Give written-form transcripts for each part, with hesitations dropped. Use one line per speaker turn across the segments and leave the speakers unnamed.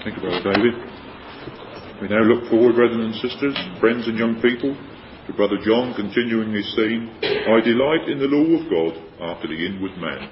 Thank you, Brother David. We now look forward, brethren and sisters, friends and young people, to Brother John continuing his theme, I delight in the law of God after the inward man.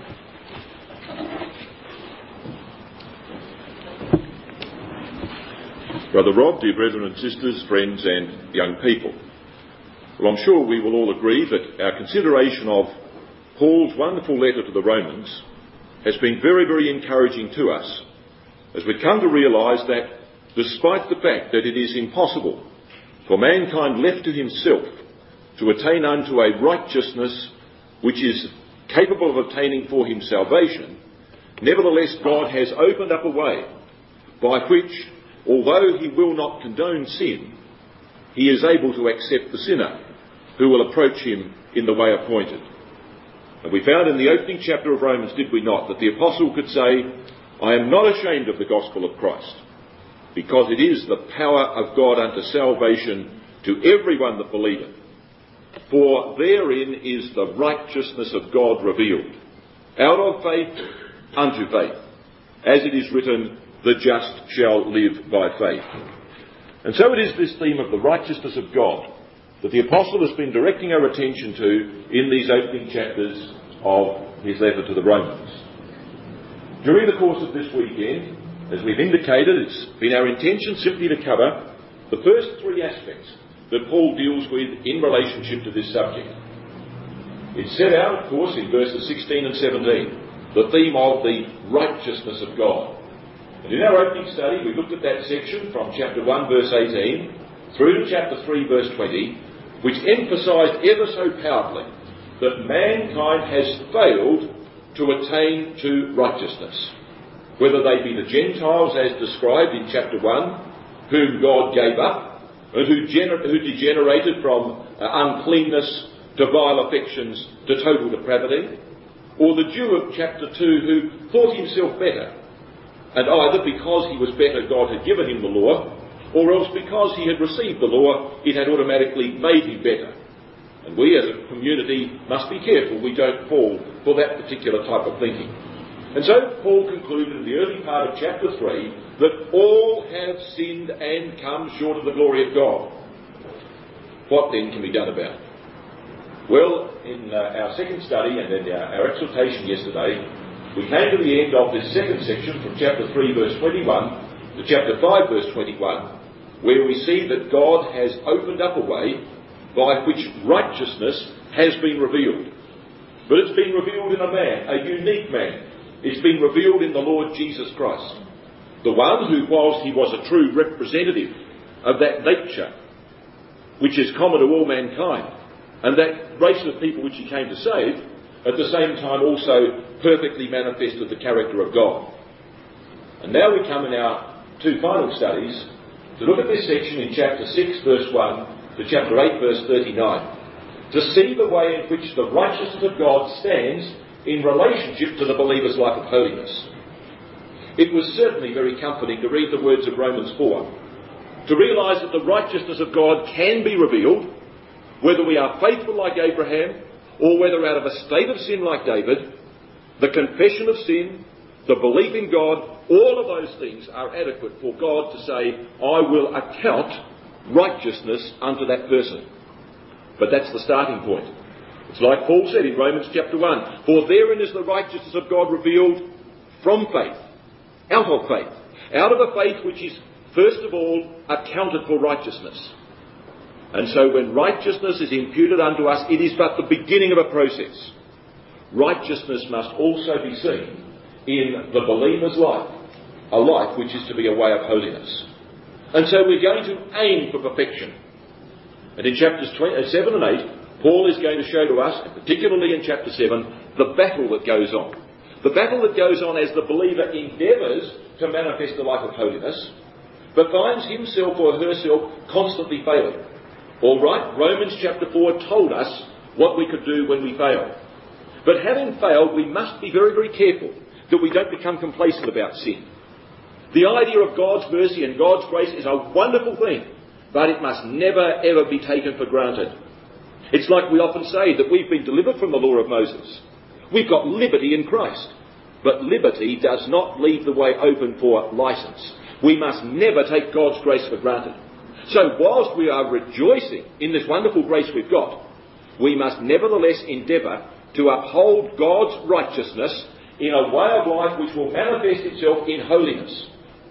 Brother Rob, dear brethren and sisters, friends and young people. Well, I'm sure we will all agree that our consideration of Paul's wonderful letter to the Romans has been very, very encouraging to us, as we come to realise that despite the fact that it is impossible for mankind left to himself to attain unto a righteousness which is capable of obtaining for him salvation, nevertheless God has opened up a way by which, although he will not condone sin, he is able to accept the sinner who will approach him in the way appointed. And we found in the opening chapter of Romans, did we not, that the apostle could say, I am not ashamed of the gospel of Christ, because it is the power of God unto salvation to everyone that believeth. For therein is the righteousness of God revealed, out of faith unto faith, as it is written, the just shall live by faith. And so it is this theme of the righteousness of God that the apostle has been directing our attention to in these opening chapters of his letter to the Romans. During the course of this weekend, as we've indicated, it's been our intention simply to cover the first three aspects that Paul deals with in relationship to this subject. It's set out, of course, in verses 16 and 17, the theme of the righteousness of God. And in our opening study, we looked at that section from chapter 1, verse 18, through to chapter 3, verse 20, which emphasised ever so powerfully that mankind has failed to attain to righteousness, whether they be the Gentiles as described in chapter 1, whom God gave up, and who degenerated from uncleanness to vile affections to total depravity, or the Jew of chapter 2 who thought himself better, and either because he was better God had given him the law, or else because he had received the law it had automatically made him better. And we as a community must be careful we don't fall for that particular type of thinking. And so Paul concluded in the early part of chapter 3 that all have sinned and come short of the glory of God. What then can be done about it? Well, in our second study and in our exhortation yesterday, we came to the end of this second section from chapter 3 verse 21 to chapter 5 verse 21, where we see that God has opened up a way by which righteousness has been revealed. But it's been revealed in a man, a unique man. It's been revealed in the Lord Jesus Christ, the one who, whilst he was a true representative of that nature which is common to all mankind, and that race of people which he came to save, at the same time also perfectly manifested the character of God. And now we come in our two final studies to look at this section in chapter 6 verse 1 to chapter 8 verse 39, to see the way in which the righteousness of God stands in relationship to the believer's life of holiness. It was certainly very comforting to read the words of Romans 4, to realise that the righteousness of God can be revealed, whether we are faithful like Abraham, or whether out of a state of sin like David. The confession of sin, the belief in God, all of those things are adequate for God to say, I will account righteousness unto that person. But that's the starting point. It's like Paul said in Romans chapter 1, for therein is the righteousness of God revealed from faith, out of a faith which is first of all accounted for righteousness. And so when righteousness is imputed unto us, it is but the beginning of a process. Righteousness must also be seen in the believer's life, a life which is to be a way of holiness. And so we're going to aim for perfection. And in chapters 7 and 8, Paul is going to show to us, and particularly in chapter 7, the battle that goes on. The battle that goes on as the believer endeavours to manifest a life of holiness, but finds himself or herself constantly failing. All right, Romans chapter 4 told us what we could do when we fail. But having failed, we must be very, very careful that we don't become complacent about sin. The idea of God's mercy and God's grace is a wonderful thing, but it must never, ever be taken for granted. It's like we often say that we've been delivered from the law of Moses. We've got liberty in Christ. But liberty does not leave the way open for licence. We must never take God's grace for granted. So whilst we are rejoicing in this wonderful grace we've got, we must nevertheless endeavour to uphold God's righteousness in a way of life which will manifest itself in holiness.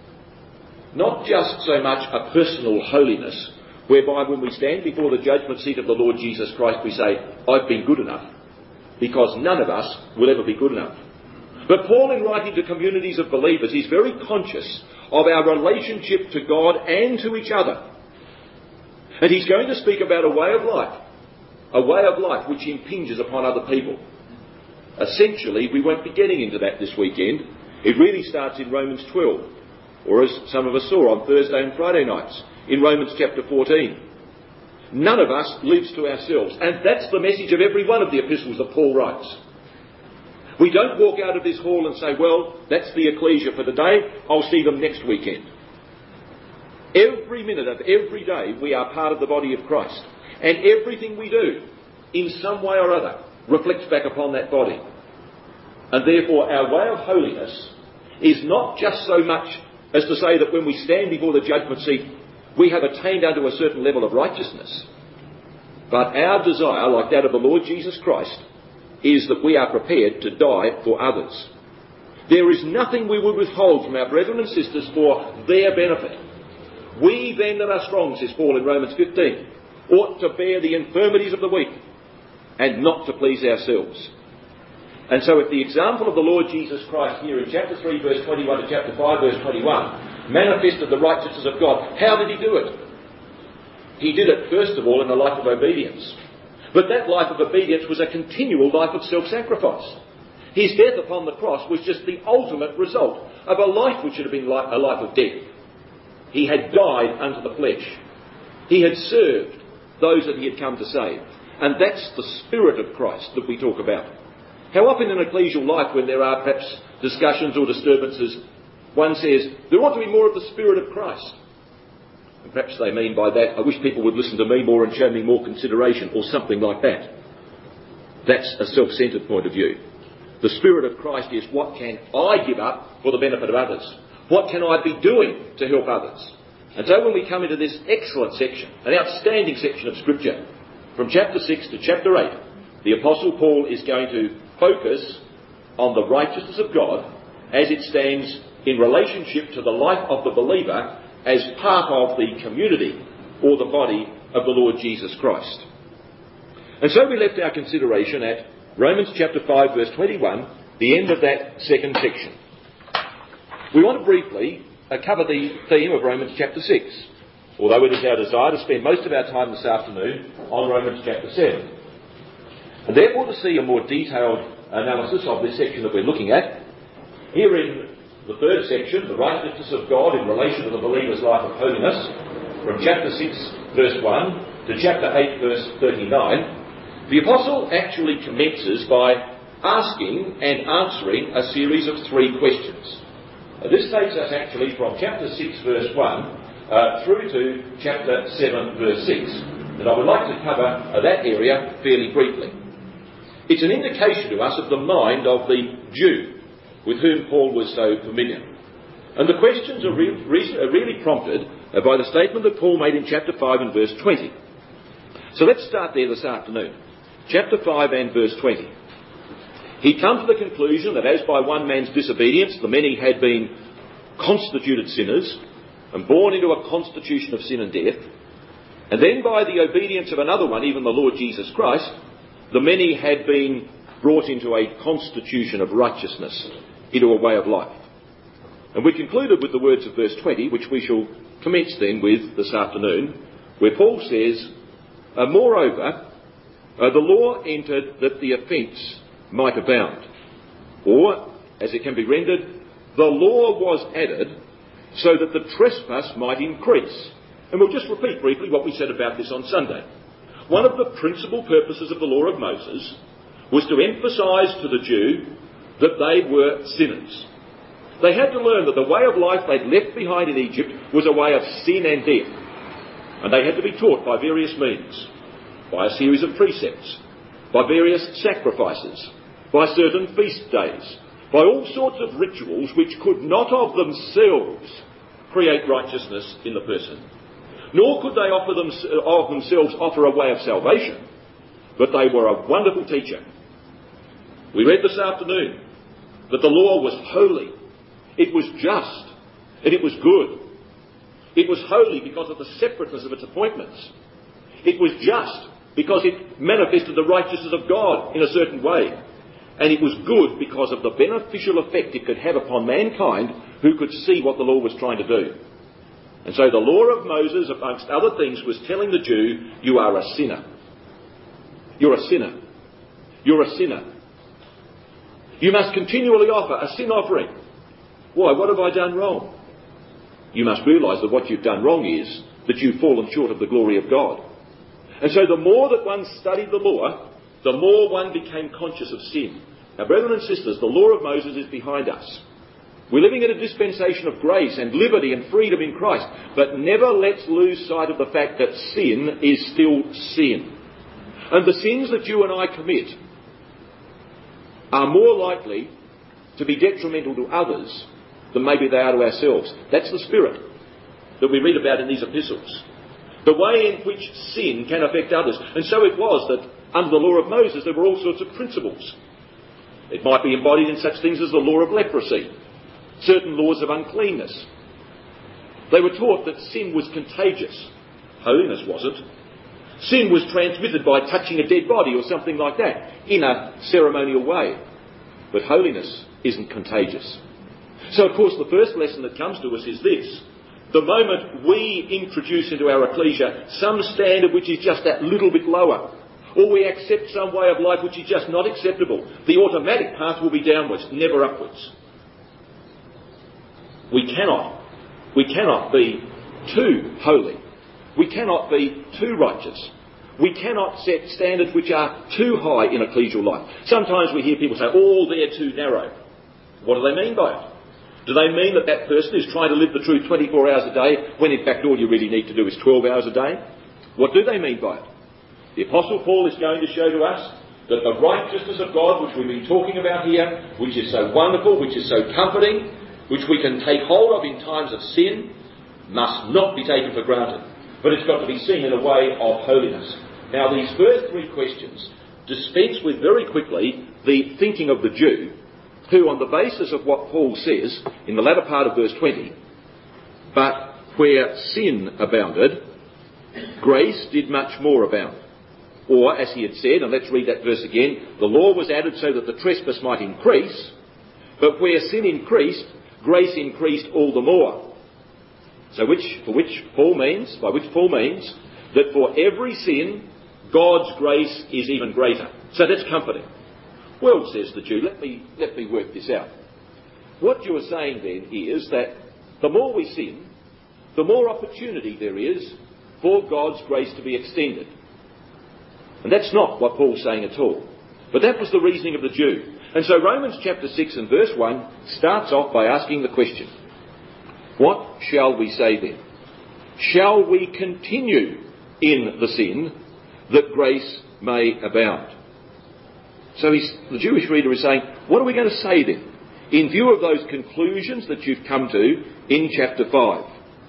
Not just so much a personal holiness, whereby when we stand before the judgment seat of the Lord Jesus Christ we say, I've been good enough, because none of us will ever be good enough. But Paul, in writing to communities of believers, is very conscious of our relationship to God and to each other. And he's going to speak about a way of life which impinges upon other people. Essentially, we won't be getting into that this weekend. It really starts in Romans 12, or as some of us saw on Thursday and Friday nights, in Romans chapter 14. None of us lives to ourselves, and that's the message of every one of the epistles that Paul writes. We don't walk out of this hall and say, well, that's the ecclesia for today, I'll see them next weekend. Every minute of every day we are part of the body of Christ, and everything we do, in some way or other, reflects back upon that body. And therefore our way of holiness is not just so much as to say that when we stand before the judgment seat, we have attained unto a certain level of righteousness. But our desire, like that of the Lord Jesus Christ, is that we are prepared to die for others. There is nothing we would withhold from our brethren and sisters for their benefit. We then that are strong, says Paul in Romans 15, ought to bear the infirmities of the weak and not to please ourselves. And so if the example of the Lord Jesus Christ here in chapter 3 verse 21 to chapter 5 verse 21 manifested the righteousness of God, how did he do it? He did it first of all in a life of obedience. But that life of obedience was a continual life of self-sacrifice. His death upon the cross was just the ultimate result of a life which should have been a life of death. He had died unto the flesh. He had served those that he had come to save. And that's the spirit of Christ that we talk about. How often in ecclesial life, when there are perhaps discussions or disturbances, one says, there ought to be more of the spirit of Christ. And perhaps they mean by that, I wish people would listen to me more and show me more consideration, or something like that. That's a self-centred point of view. The spirit of Christ is, what can I give up for the benefit of others? What can I be doing to help others? And so when we come into this excellent section, an outstanding section of Scripture, from chapter 6 to chapter 8, the Apostle Paul is going to focus on the righteousness of God as it stands in relationship to the life of the believer as part of the community or the body of the Lord Jesus Christ. And so we left our consideration at Romans chapter 5 verse 21, the end of that second section. We want to briefly cover the theme of Romans chapter 6, although it is our desire to spend most of our time this afternoon on Romans chapter 7. And therefore, to see a more detailed analysis of this section that we're looking at, here in the third section, the righteousness of God in relation to the believer's life of holiness, from chapter 6 verse 1 to chapter 8 verse 39, the Apostle actually commences by asking and answering a series of three questions. This takes us actually from chapter 6 verse 1 through to chapter 7 verse 6. And I would like to cover that area fairly briefly. It's an indication to us of the mind of the Jew with whom Paul was so familiar. And the questions are really prompted by the statement that Paul made in chapter 5 and verse 20. So let's start there this afternoon. Chapter 5 and verse 20. He comes to the conclusion that as by one man's disobedience the many had been constituted sinners and born into a constitution of sin and death, and then by the obedience of another one, even the Lord Jesus Christ, the many had been brought into a constitution of righteousness, into a way of life. And we concluded with the words of verse 20, which we shall commence then with this afternoon, where Paul says, moreover, the law entered that the offence might abound. Or, as it can be rendered, the law was added so that the trespass might increase. And we'll just repeat briefly what we said about this on Sunday. One of the principal purposes of the law of Moses was to emphasise to the Jew that they were sinners. They had to learn that the way of life they'd left behind in Egypt was a way of sin and death. And they had to be taught by various means, by a series of precepts, by various sacrifices, by certain feast days, by all sorts of rituals which could not of themselves create righteousness in the person, nor could they of themselves offer a way of salvation, but they were a wonderful teacher. We read this afternoon that the law was holy, it was just, and it was good. It was holy because of the separateness of its appointments. It was just because it manifested the righteousness of God in a certain way. And it was good because of the beneficial effect it could have upon mankind who could see what the law was trying to do. And so the law of Moses, amongst other things, was telling the Jew, you are a sinner. You're a sinner. You're a sinner. You must continually offer a sin offering. Why? What have I done wrong? You must realise that what you've done wrong is that you've fallen short of the glory of God. And so the more that one studied the law, the more one became conscious of sin. Now, brethren and sisters, the law of Moses is behind us. We're living in a dispensation of grace and liberty and freedom in Christ. But never let's lose sight of the fact that sin is still sin. And the sins that you and I commit are more likely to be detrimental to others than maybe they are to ourselves. That's the spirit that we read about in these epistles. The way in which sin can affect others. And so it was that under the law of Moses there were all sorts of principles. It might be embodied in such things as the law of leprosy, certain laws of uncleanness. They were taught that sin was contagious. Holiness wasn't. Sin was transmitted by touching a dead body or something like that in a ceremonial way. But holiness isn't contagious. So, of course, the first lesson that comes to us is this. The moment we introduce into our ecclesia some standard which is just that little bit lower, or we accept some way of life which is just not acceptable, the automatic path will be downwards, never upwards. We cannot be too holy. We cannot be too righteous. We cannot set standards which are too high in ecclesial life. Sometimes we hear people say, oh, they're too narrow. What do they mean by it? Do they mean that that person is trying to live the truth 24 hours a day, when in fact all you really need to do is 12 hours a day? What do they mean by it? The Apostle Paul is going to show to us that the righteousness of God, which we've been talking about here, which is so wonderful, which is so comforting, which we can take hold of in times of sin, must not be taken for granted. But it's got to be seen in a way of holiness. Now, these first three questions dispense with very quickly the thinking of the Jew, who, on the basis of what Paul says in the latter part of verse 20, but where sin abounded, grace did much more abound. Or, as he had said, and let's read that verse again, the law was added so that the trespass might increase, but where sin increased, grace increased all the more. So by which Paul means that for every sin, God's grace is even greater. So that's comforting. Well, says the Jew, let me work this out. What you're saying then is that the more we sin, the more opportunity there is for God's grace to be extended. And that's not what Paul's saying at all. But that was the reasoning of the Jew. And so Romans chapter 6 and verse 1 starts off by asking the question, what shall we say then? Shall we continue in the sin that grace may abound? So the Jewish reader is saying, what are we going to say then, in view of those conclusions that you've come to in chapter 5?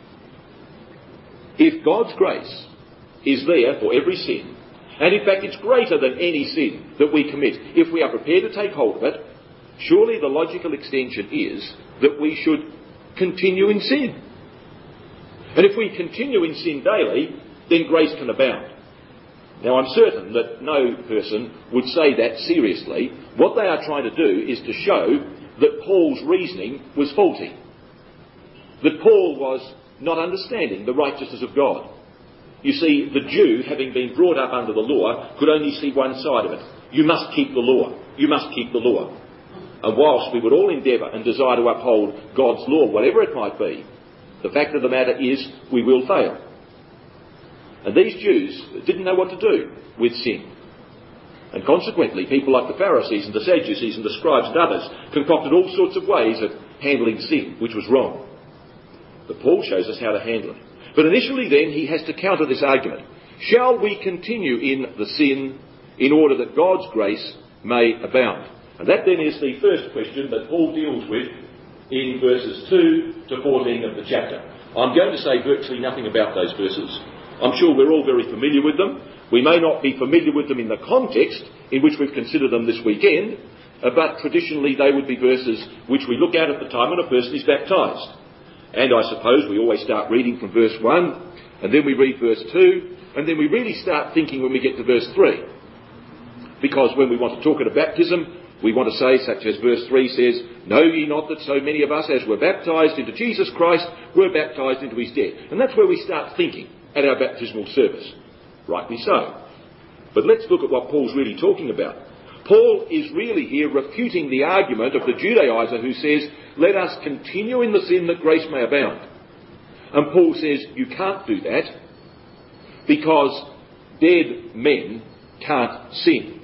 If God's grace is there for every sin, and in fact it's greater than any sin that we commit, if we are prepared to take hold of it, surely the logical extension is that we should continue in sin. And if we continue in sin daily, then grace can abound. Now, I'm certain that no person would say that seriously. What they are trying to do is to show that Paul's reasoning was faulty. That Paul was not understanding the righteousness of God. You see, the Jew, having been brought up under the law, could only see one side of it. You must keep the law. You must keep the law. And whilst we would all endeavour and desire to uphold God's law, whatever it might be, the fact of the matter is we will fail. And these Jews didn't know what to do with sin. And consequently, people like the Pharisees and the Sadducees and the scribes and others concocted all sorts of ways of handling sin, which was wrong. But Paul shows us how to handle it. But initially then, he has to counter this argument. Shall we continue in the sin in order that God's grace may abound? And that then is the first question that Paul deals with in verses 2 to 14 of the chapter. I'm going to say virtually nothing about those verses. I'm sure we're all very familiar with them. We may not be familiar with them in the context in which we've considered them this weekend, but traditionally they would be verses which we look at the time when a person is baptised. And I suppose we always start reading from verse 1, and then we read verse 2, and then we really start thinking when we get to verse 3. Because when we want to talk at a baptism, we want to say, such as verse 3 says, "Know ye not that so many of us as were baptised into Jesus Christ were baptised into his death?" And that's where we start thinking at our baptismal service. Rightly so. But let's look at what Paul's really talking about. Paul is really here refuting the argument of the Judaizer who says, "Let us continue in the sin that grace may abound." And Paul says, you can't do that because dead men can't sin.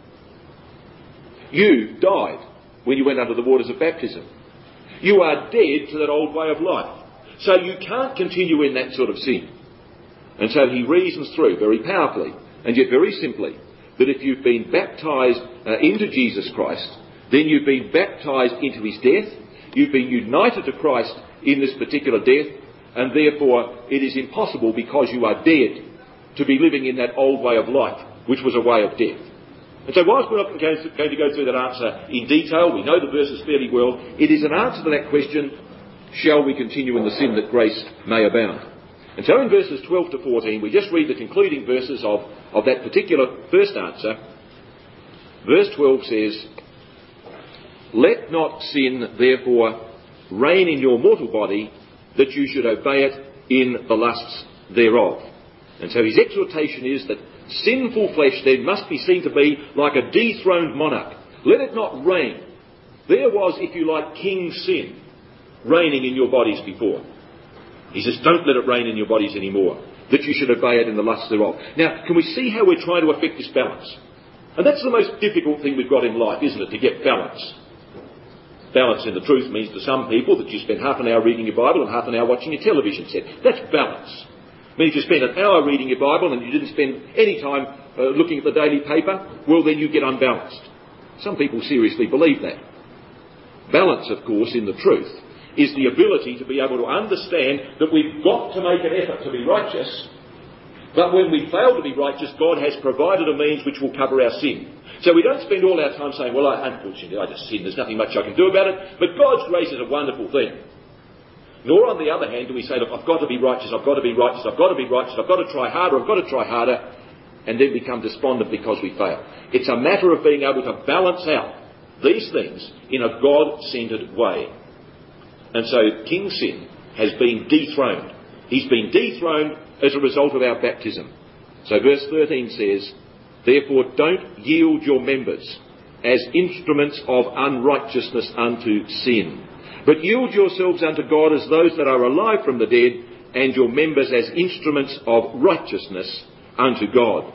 You died when you went under the waters of baptism. You are dead to that old way of life. So you can't continue in that sort of sin. And so he reasons through very powerfully and yet very simply that if you've been baptised into Jesus Christ, then you've been baptised into his death, you've been united to Christ in this particular death, and therefore it is impossible, because you are dead, to be living in that old way of life, which was a way of death. And so whilst we're not going to go through that answer in detail, we know the verses fairly well, it is an answer to that question, shall we continue in the sin that grace may abound? And so in verses 12 to 14, we just read the concluding verses of that particular first answer. Verse 12 says, "Let not sin, therefore, reign in your mortal body, that you should obey it in the lusts thereof." And so his exhortation is that sinful flesh then must be seen to be like a dethroned monarch. Let it not reign. There was, if you like, King Sin reigning in your bodies before. He says, don't let it reign in your bodies anymore, that you should obey it in the lusts thereof. Now, can we see how we're trying to effect this balance? And that's the most difficult thing we've got in life, isn't it, to get balance? Balance in the truth means to some people that you spend half an hour reading your Bible and half an hour watching your television set. That's balance. I mean, if you spend an hour reading your Bible and you didn't spend any time looking at the daily paper, well, then you get unbalanced. Some people seriously believe that. Balance, of course, in the truth, is the ability to be able to understand that we've got to make an effort to be righteous, but when we fail to be righteous, God has provided a means which will cover our sin. So we don't spend all our time saying, well, unfortunately, I just sinned, there's nothing much I can do about it, but God's grace is a wonderful thing. Nor, on the other hand, do we say, look, I've got to be righteous, I've got to be righteous, I've got to be righteous, I've got to try harder, I've got to try harder, and then become despondent because we fail. It's a matter of being able to balance out these things in a God-centred way. And so King Sin has been dethroned. He's been dethroned as a result of our baptism. So verse 13 says, "Therefore don't yield your members as instruments of unrighteousness unto sin, but yield yourselves unto God as those that are alive from the dead, and your members as instruments of righteousness unto God."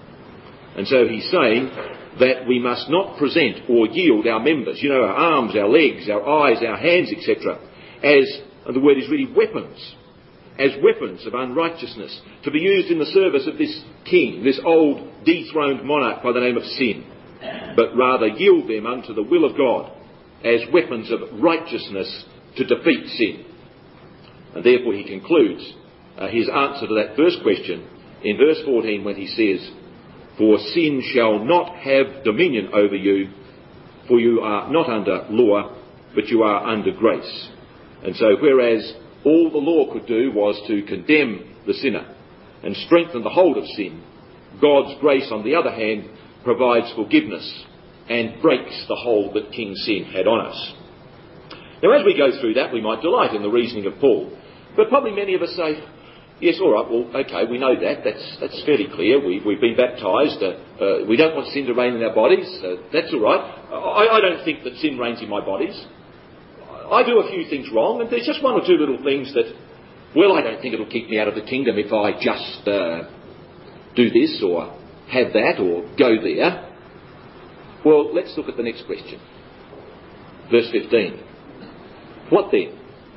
And so he's saying that we must not present or yield our members, our arms, our legs, our eyes, our hands, etc., as, and the word is really weapons, as weapons of unrighteousness, to be used in the service of this king, this old dethroned monarch by the name of sin, but rather yield them unto the will of God as weapons of righteousness to defeat sin. And therefore he concludes his answer to that first question in verse 14 when he says, "For sin shall not have dominion over you, for you are not under law, but you are under grace." And so whereas all the law could do was to condemn the sinner and strengthen the hold of sin, God's grace, on the other hand, provides forgiveness and breaks the hold that King Sin had on us. Now, as we go through that, we might delight in the reasoning of Paul. But probably many of us say, yes, all right, well, okay, we know that. That's fairly clear. We've been baptised. We don't want sin to reign in our bodies. That's all right. I don't think that sin reigns in my bodies. I do a few things wrong, and there's just one or two little things that, well, I don't think it'll keep me out of the kingdom if I just do this or have that or go there. Well, let's look at the next question. Verse 15. "What then?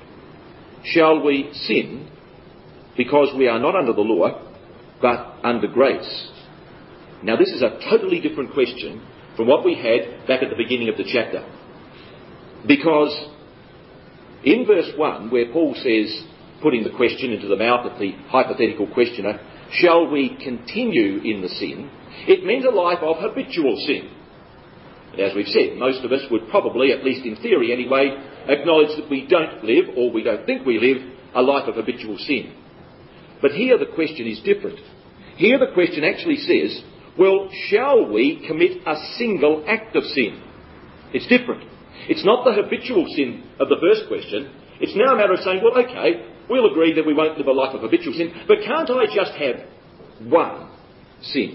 Shall we sin because we are not under the law, but under grace?" Now, this is a totally different question from what we had back at the beginning of the chapter. Because in verse 1, where Paul says,
putting the question into the mouth of the hypothetical questioner, shall we continue in the sin? It meant a life of habitual sin. And as we've said, most of us would probably, at least in theory anyway, acknowledge that we don't live, or we don't think we live, a life of habitual sin. But here the question is different. Here the question actually says, well, shall we commit a single act of sin? It's different. It's not the habitual sin of the first question. It's now a matter of saying, well, okay, we'll agree that we won't live a life of habitual sin, but can't I just have one sin?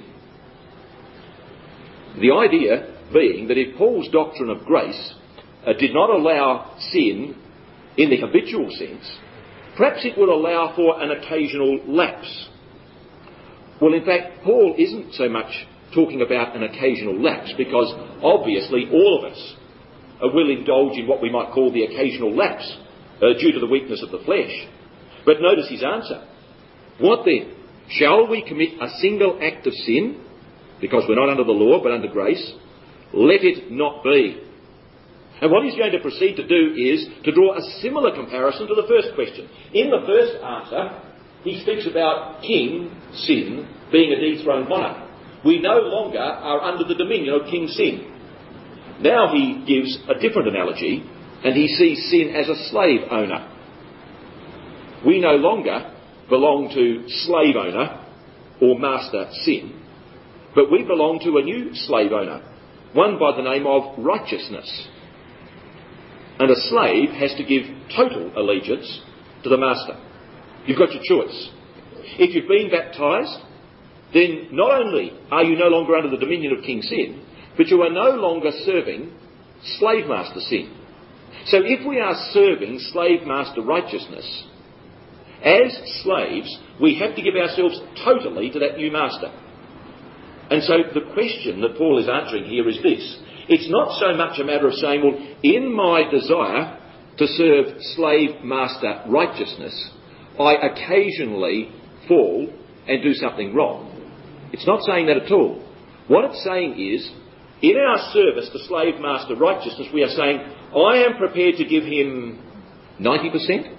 The idea being that if Paul's doctrine of grace did not allow sin in the habitual sense, perhaps it would allow for an occasional lapse. Well, in fact, Paul isn't so much talking about an occasional lapse, because obviously all of us will indulge in what we might call the occasional lapse due to the weakness of the flesh. But notice his answer. What then? Shall we commit a single act of sin, because we're not under the law but under grace? Let it not be. And what he's going to proceed to do is to draw a similar comparison to the first question. In the first answer, he speaks about King Sin being a dethroned monarch. We no longer are under the dominion of King Sin. Now he gives a different analogy, and he sees sin as a slave owner. We no longer belong to slave owner or master Sin, but we belong to a new slave owner, one by the name of righteousness. And a slave has to give total allegiance to the master. You've got your choice. If you've been baptised, then not only are you no longer under the dominion of King Sin, but you are no longer serving slave master Sin. So if we are serving slave master righteousness, as slaves, we have to give ourselves totally to that new master. And so the question that Paul is answering here is this. It's not so much a matter of saying, well, in my desire to serve slave master righteousness, I occasionally fall and do something wrong. It's not saying that at all. What it's saying is, in our service to slave master righteousness, we are saying, I am prepared to give him 90%,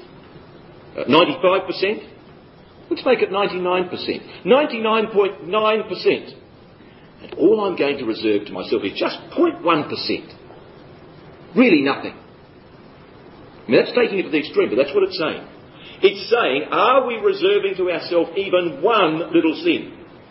95%, let's make it 99%, 99.9%. And all I'm going to reserve to myself is just 0.1%. Really nothing. I mean, that's taking it to the extreme, but that's what it's saying. It's saying, are we reserving to ourselves even one little sin?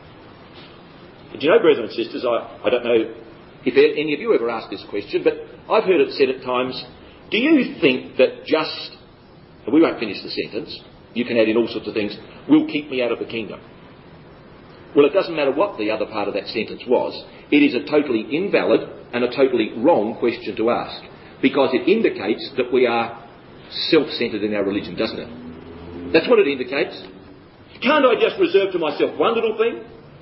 And you know, brethren and sisters, I don't know if any of you ever asked this question, but I've heard it said at times, do you think that just, and we won't finish the sentence, you can add in all sorts of things, will keep me out of the kingdom? Well, it doesn't matter what the other part of that sentence was. It is a totally invalid and a totally wrong question to ask, because it indicates that we are self-centred in our religion, doesn't it? That's what it indicates. Can't I just reserve to myself one little thing?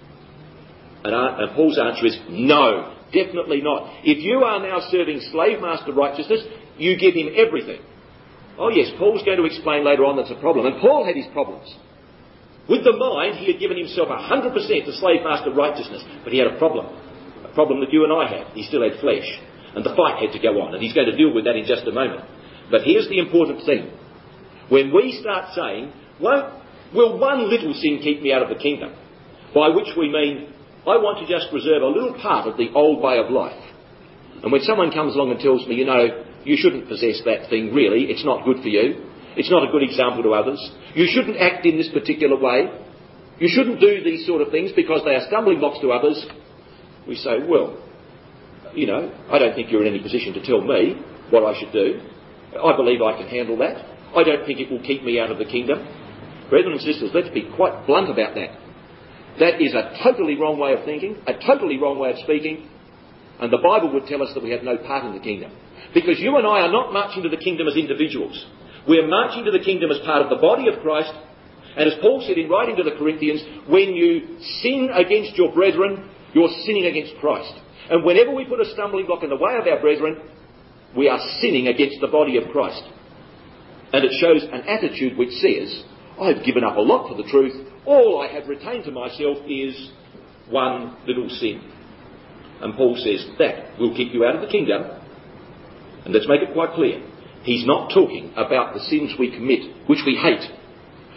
And Paul's answer is no, definitely not. If you are now serving slave master righteousness, you give him everything. Oh yes, Paul's going to explain later on that's a problem. And Paul had his problems. With the mind, he had given himself 100% to slave master righteousness, but he had a problem that you and I had. He still had flesh, and the fight had to go on, and he's going to deal with that in just a moment. But here's the important thing. When we start saying, will one little sin keep me out of the kingdom? By which we mean, I want to just reserve a little part of the old way of life. And when someone comes along and tells me, you know, you shouldn't possess that thing really, it's not good for you, it's not a good example to others, you shouldn't act in this particular way, you shouldn't do these sort of things because they are stumbling blocks to others, we say, well, you know, I don't think you're in any position to tell me what I should do. I believe I can handle that. I don't think it will keep me out of the kingdom. Brethren and sisters, let's be quite blunt about that. That is a totally wrong way of thinking, a totally wrong way of speaking, and the Bible would tell us that we have no part in the kingdom. Because you and I are not marching to the kingdom as individuals. We are marching to the kingdom as part of the body of Christ. And as Paul said in writing to the Corinthians, when you sin against your brethren, you're sinning against Christ. And whenever we put a stumbling block in the way of our brethren, we are sinning against the body of Christ. And it shows an attitude which says, I've given up a lot for the truth. All I have retained to myself is one little sin. And Paul says that will keep you out of the kingdom. And let's make it quite clear. He's not talking about the sins we commit, which we hate,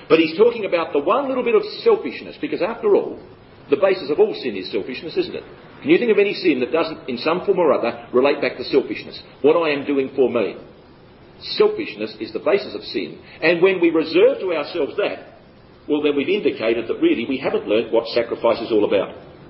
But he's talking about the one little bit of selfishness, because after all, the basis of all sin is selfishness, isn't it? Can you think of any sin that doesn't, in some form or other, relate back to selfishness? What I am doing for me. Selfishness is the basis of sin. And when we reserve to ourselves that, well, then we've indicated that really we haven't learnt what sacrifice is all about.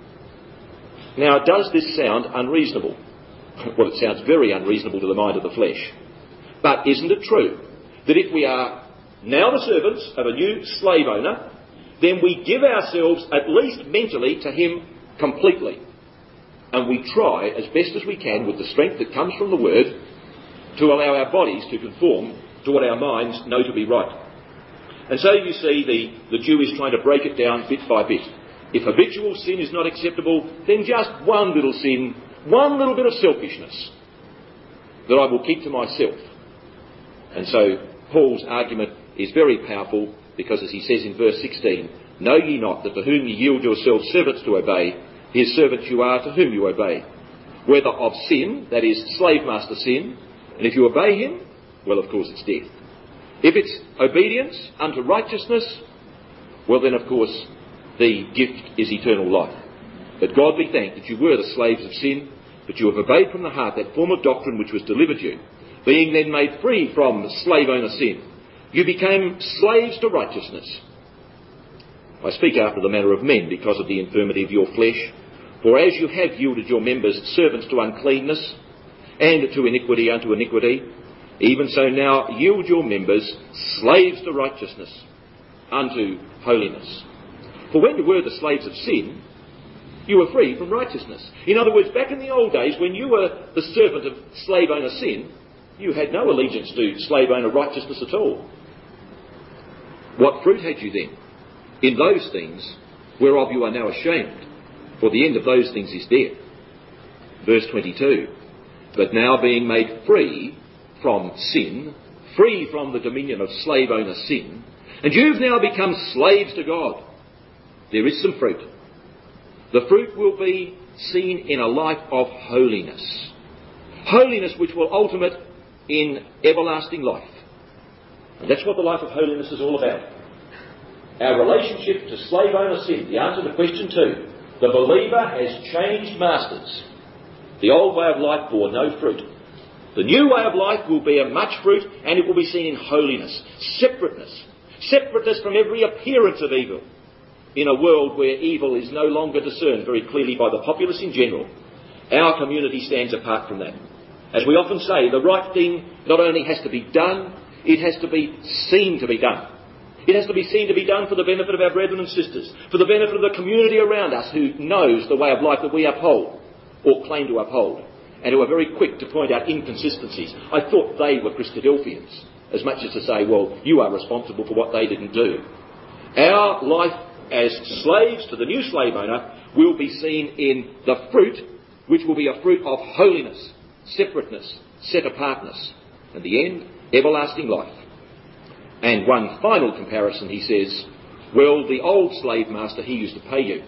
Now, does this sound unreasonable? Well, it sounds very unreasonable to the mind of the flesh. But isn't it true that if we are now the servants of a new slave owner, then we give ourselves, at least mentally, to him completely. And we try as best as we can, with the strength that comes from the Word, to allow our bodies to conform to what our minds know to be right. And so you see the Jew is trying to break it down bit by bit. If habitual sin is not acceptable, then just one little sin, one little bit of selfishness that I will keep to myself. And so Paul's argument is very powerful, because as he says in verse 16, know ye not that to whom ye yield yourselves servants to obey, his servants you are to whom you obey, whether of sin, that is slave master sin, and if you obey him, well, of course it's death. If it's obedience unto righteousness, well then of course the gift is eternal life. But God be thanked that you were the slaves of sin, but you have obeyed from the heart that form of doctrine which was delivered you. Being then made free from slave owner sin, you became slaves to righteousness. I speak after the manner of men because of the infirmity of your flesh. For as you have yielded your members servants to uncleanness, and to iniquity unto iniquity, even so now yield your members slaves to righteousness unto holiness. For when you were the slaves of sin, you were free from righteousness. In other words, back in the old days, when you were the servant of slave owner sin, you had no allegiance to slave owner righteousness at all. What fruit had you then? In those things whereof you are now ashamed, for the end of those things is death. Verse 22, but now being made free from sin, free from the dominion of slave owner sin, and you've now become slaves to God, there is some fruit. The fruit will be seen in a life of holiness. Holiness which will ultimate in everlasting life. And that's what the life of holiness is all about. Our relationship to slave owner sin, the answer to question 2. The believer has changed masters. The old way of life bore no fruit. The new way of life will bear much fruit, and it will be seen in holiness, separateness. Separateness from every appearance of evil. In a world where evil is no longer discerned very clearly by the populace in general, our community stands apart from that. As we often say, the right thing not only has to be done, it has to be seen to be done. It has to be seen to be done for the benefit of our brethren and sisters, for the benefit of the community around us who knows the way of life that we uphold, or claim to uphold, and who are very quick to point out inconsistencies. I thought they were Christadelphians, as much as to say, well, you are responsible for what they didn't do. Our life as slaves to the new slave owner will be seen in the fruit, which will be a fruit of holiness, separateness, set-apartness, and the end, everlasting life. And one final comparison, he says, well, the old slave master, he used to pay you.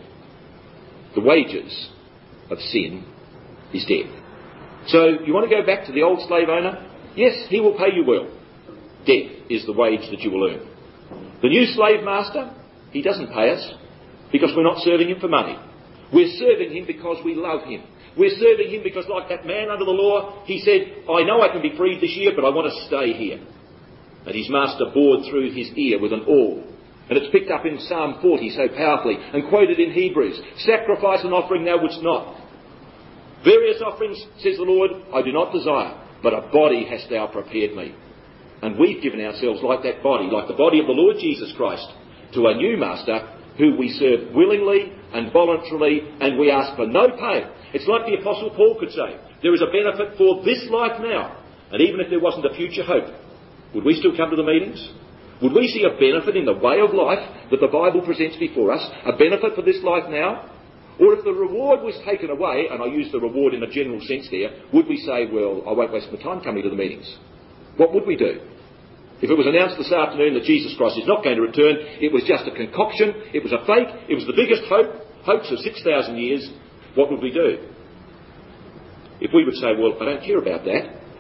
The wages of sin is death. So you want to go back to the old slave owner? Yes, he will pay you well. Death is the wage that you will earn. The new slave master, he doesn't pay us because we're not serving him for money. We're serving him because we love him. We're serving him because, like that man under the law, he said, I know I can be freed this year, but I want to stay here. And his master bored through his ear with an awl. And it's picked up in Psalm 40 so powerfully and quoted in Hebrews. Sacrifice and offering thou wouldst not. Various offerings, says the Lord, I do not desire, but a body hast thou prepared me. And we've given ourselves like that body, like the body of the Lord Jesus Christ, to a new master who we serve willingly and voluntarily, and we ask for no pay. It's like the Apostle Paul could say, there is a benefit for this life now, and even if there wasn't a future hope, would we still come to the meetings? Would we see a benefit in the way of life that the Bible presents before us, a benefit for this life now? Or if the reward was taken away, and I use the reward in a general sense there, would we say, well, I won't waste my time coming to the meetings? What would we do? If it was announced this afternoon that Jesus Christ is not going to return, it was just a concoction, it was a fake, it was the biggest hoax of 6,000 years, what would we do? If we would say, well, I don't care about that,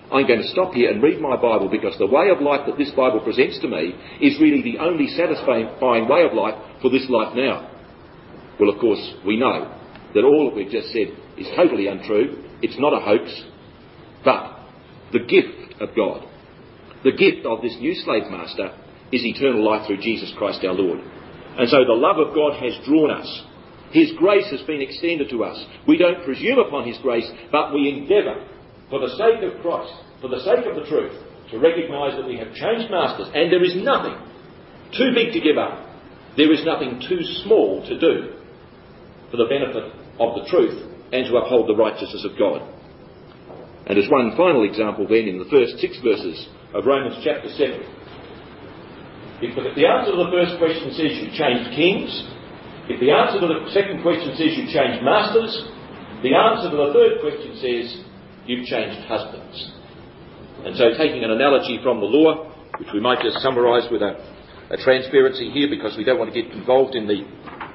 I'm going to stop here and read my Bible, because the way of life that this Bible presents to me is really the only satisfying way of life for this life now. Well, of course, we know that all that we've just said is totally untrue. It's not a hoax, but the gift of God, the gift of this new slave master, is eternal life through Jesus Christ our Lord. And so the love of God has drawn us. His grace has been extended to us. We don't presume upon his grace, but we endeavour, for the sake of Christ, for the sake of the truth, to recognise that we have changed masters, and there is nothing too big to give up. There is nothing too small to do for the benefit of the truth and to uphold the righteousness of God. And as one final example then, in the first 6 verses of Romans chapter 7, if the answer to the first question says you changed kings, if the answer to the second question says you changed masters, the answer to the third question says you've changed husbands. And so, taking an analogy from the law, which we might just summarise with a transparency here, because we don't want to get involved in the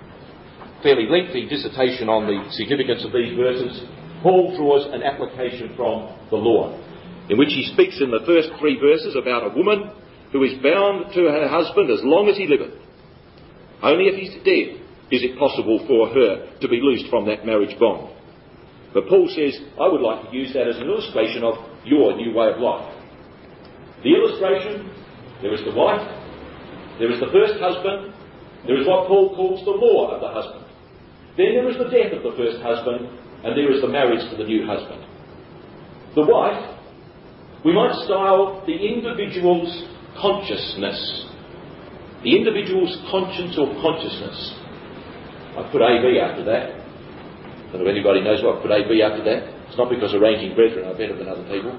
fairly lengthy dissertation on the significance of these verses, Paul draws an application from the law, in which he speaks in the first 3 verses about a woman who is bound to her husband as long as he liveth. Only if he's dead is it possible for her to be loosed from that marriage bond. But Paul says, I would like to use that as an illustration of your new way of life. The illustration, there is the wife, there is the first husband, there is what Paul calls the law of the husband. Then there is the death of the first husband, and there is the marriage to the new husband. The wife, we might style the individual's consciousness. The individual's conscience or consciousness. I put AB after that. I don't know if anybody knows why I put AB after that. It's not because arranging brethren are better than other people.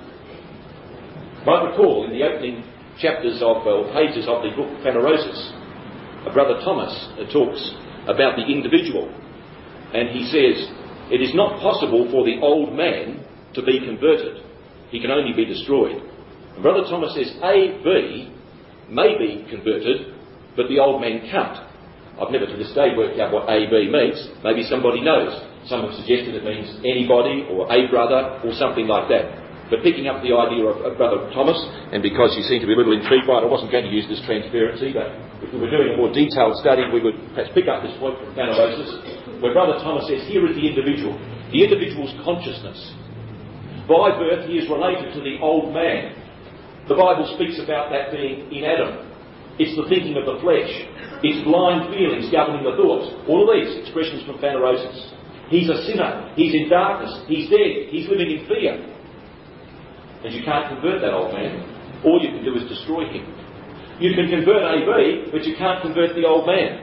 You might recall in the opening chapters or pages of the book Phanerosis, Brother Thomas talks about the individual. And he says, it is not possible for the old man to be converted. He can only be destroyed. And Brother Thomas says, AB may be converted, but the old man can't. I've never to this day worked out what AB means. Maybe somebody knows. Some have suggested it means anybody or a brother or something like that. But picking up the idea of Brother Thomas, and because you seem to be a little intrigued by it, I wasn't going to use this transparency, but if we were doing a more detailed study, we would perhaps pick up this point from Phanerosis, where Brother Thomas says, here is the individual's consciousness. By birth, he is related to the old man. The Bible speaks about that being in Adam. It's the thinking of the flesh. It's blind feelings governing the thoughts. All of these expressions from Phanerosis. He's a sinner. He's in darkness. He's dead. He's living in fear. And you can't convert that old man. All you can do is destroy him. You can convert AB, but you can't convert the old man.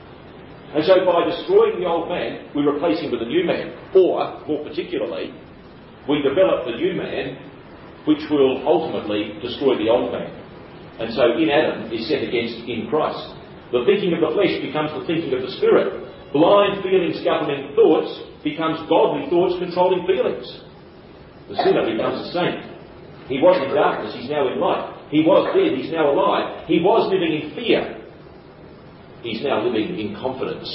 And so by destroying the old man, we replace him with a new man. Or, more particularly, we develop the new man, which will ultimately destroy the old man. And so in Adam is set against in Christ. The thinking of the flesh becomes the thinking of the spirit. Blind feelings governing thoughts becomes godly thoughts controlling feelings. The sinner becomes a saint. He was in darkness, he's now in light. He was dead, he's now alive. He was living in fear. He's now living in confidence.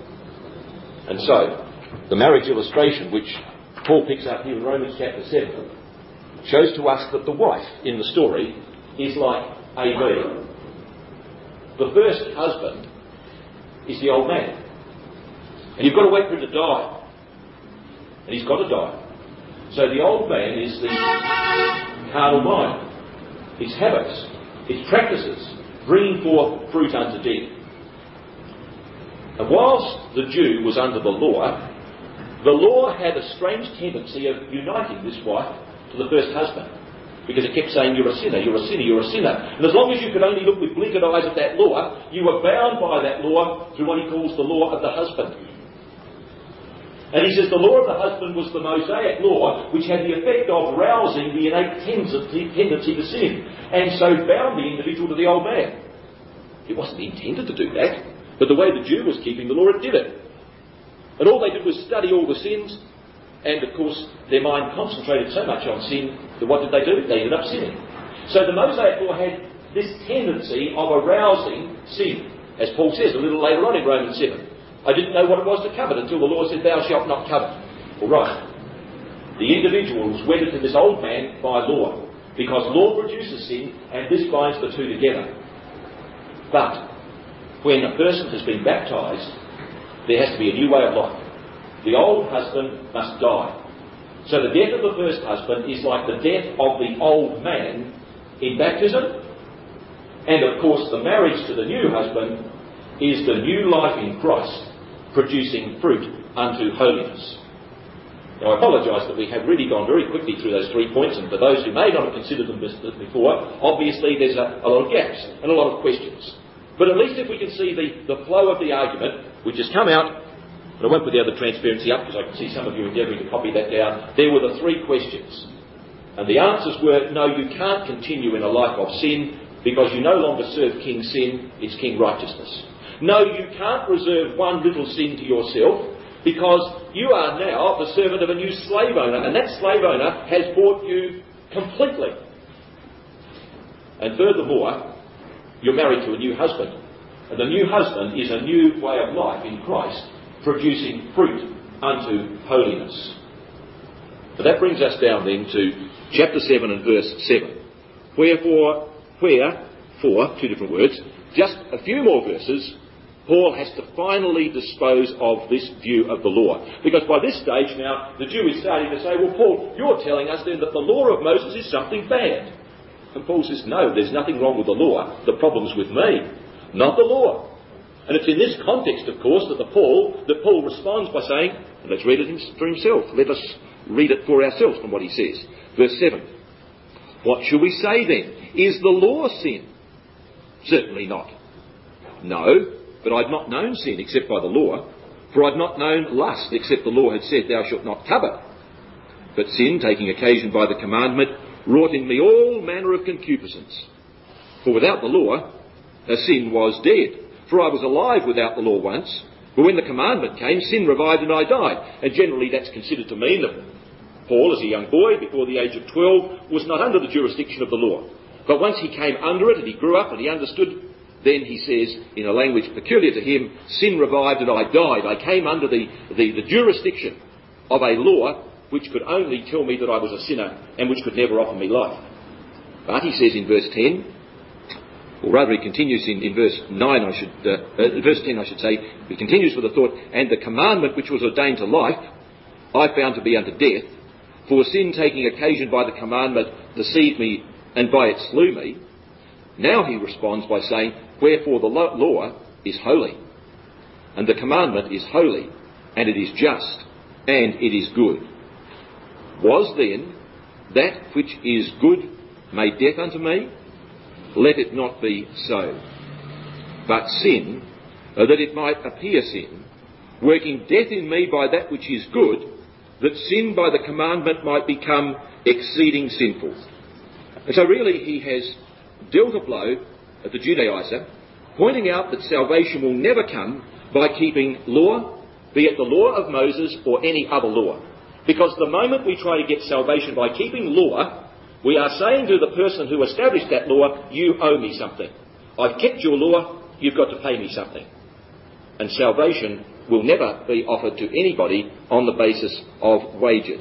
And so, the marriage illustration, which Paul picks up here in Romans chapter 7, shows to us that the wife in the story is like AB. The first husband is the old man. And you've got to wait for him to die. And he's got to die. So the old man is the carnal mind, its habits, its practices, bringing forth fruit unto death. And whilst the Jew was under the law had a strange tendency of uniting this wife to the first husband, because it kept saying, you're a sinner, you're a sinner, you're a sinner. And as long as you could only look with blinkered eyes at that law, you were bound by that law through what he calls the law of the husband. And he says the law of the husband was the Mosaic law, which had the effect of rousing the innate tendency to sin, and so bound the individual to the old man. It wasn't intended to do that, but the way the Jew was keeping the law, it did it. And all they did was study all the sins, and of course their mind concentrated so much on sin that what did? They ended up sinning. So the Mosaic law had this tendency of arousing sin, as Paul says a little later on in Romans 7. I didn't know what it was to covet until the Lord said, thou shalt not covet. All right. The individual was wedded to this old man by law. because law produces sin, and this binds the two together. But when a person has been baptised, there has to be a new way of life. The old husband must die. So the death of the first husband is like the death of the old man in baptism. And of course the marriage to the new husband is the new life in Christ, producing fruit unto holiness. Now I apologise that we have really gone very quickly through those 3 points, and for those who may not have considered them before, obviously there's a lot of gaps and a lot of questions. But at least if we can see the flow of the argument, which has come out, and I won't put the other transparency up because I can see some of you endeavouring to copy that down, there were the 3 questions. And the answers were, no, you can't continue in a life of sin because you no longer serve King Sin, it's King Righteousness. No, you can't reserve one little sin to yourself because you are now the servant of a new slave owner, and that slave owner has bought you completely. And furthermore, you're married to a new husband, and the new husband is a new way of life in Christ, producing fruit unto holiness. But that brings us down then to chapter 7 and verse 7. Wherefore, 2 different words, just a few more verses, Paul has to finally dispose of this view of the law. Because by this stage now, the Jew is starting to say, well, Paul, you're telling us then that the law of Moses is something bad. And Paul says, no, there's nothing wrong with the law. The problem's with me, not the law. And it's in this context, of course, that Paul responds by saying, and let's read it for himself. Let us read it for ourselves from what he says. Verse 7. What shall we say then? Is the law sin? Certainly not. No, but I'd not known sin except by the law, for I'd not known lust except the law had said, thou shalt not covet. But sin, taking occasion by the commandment, wrought in me all manner of concupiscence. For without the law, sin was dead. For I was alive without the law once, but when the commandment came, sin revived and I died. And generally that's considered to mean that Paul, as a young boy, before the age of 12, was not under the jurisdiction of the law. But once he came under it and he grew up and he understood, then he says, in a language peculiar to him, sin revived and I died. I came under the jurisdiction of a law which could only tell me that I was a sinner and which could never offer me life. But he says in verse 10, or rather he continues in verse 9, verse 10 I should say, he continues with the thought, and the commandment which was ordained to life, I found to be unto death, for sin taking occasion by the commandment deceived me, and by it slew me. Now he responds by saying, wherefore the law is holy, and the commandment is holy, and it is just, and it is good. Was then that which is good made death unto me? Let it not be so. But sin, that it might appear sin, working death in me by that which is good, that sin by the commandment might become exceeding sinful. And so really he has dealt a blow at the Judaizer, pointing out that salvation will never come by keeping law, be it the law of Moses or any other law. Because the moment we try to get salvation by keeping law, we are saying to the person who established that law, you owe me something. I've kept your law, you've got to pay me something. And salvation will never be offered to anybody on the basis of wages.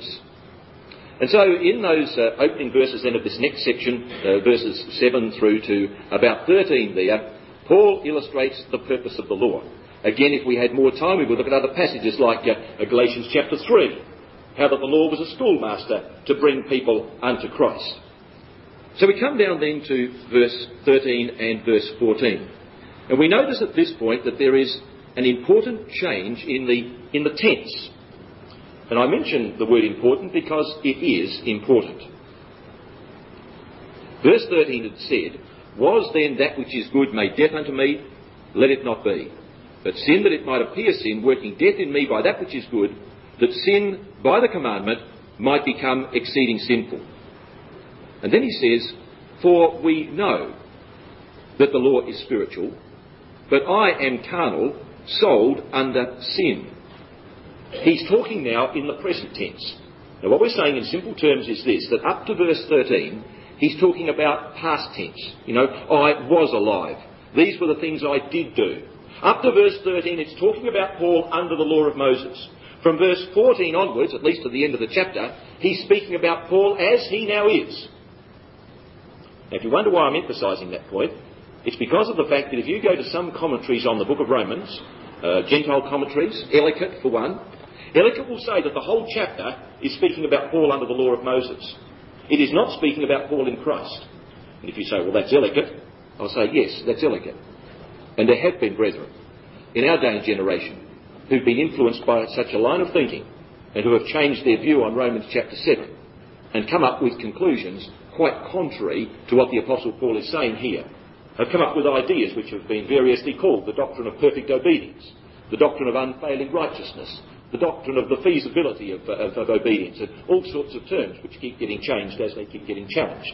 And so in those opening verses then of this next section, verses 7 through to about 13 there, Paul illustrates the purpose of the law. Again, if we had more time, we would look at other passages like Galatians chapter 3, how that the law was a schoolmaster to bring people unto Christ. So we come down then to verse 13 and verse 14. And we notice at this point that there is an important change in the tense. And I mention the word important because it is important. Verse 13 had said, was then that which is good made death unto me? Let it not be. But sin, that it might appear sin, working death in me by that which is good, that sin by the commandment might become exceeding sinful. And then he says, for we know that the law is spiritual, but I am carnal, sold under sin. He's talking now in the present tense. Now what we're saying in simple terms is this, that up to verse 13, he's talking about past tense. I was alive. These were the things I did do. Up to verse 13, it's talking about Paul under the law of Moses. From verse 14 onwards, at least to the end of the chapter, he's speaking about Paul as he now is. Now, if you wonder why I'm emphasising that point, it's because of the fact that if you go to some commentaries on the book of Romans, Gentile commentaries, Ellicott for one, Ellicott will say that the whole chapter is speaking about Paul under the law of Moses. It is not speaking about Paul in Christ. And if you say, well, that's Ellicott, I'll say, yes, that's Ellicott. And there have been brethren in our day and generation who've been influenced by such a line of thinking and who have changed their view on Romans chapter 7 and come up with conclusions quite contrary to what the Apostle Paul is saying here. Have come up with ideas which have been variously called the doctrine of perfect obedience, the doctrine of unfailing righteousness, the doctrine of the feasibility of obedience, and all sorts of terms which keep getting changed as they keep getting challenged.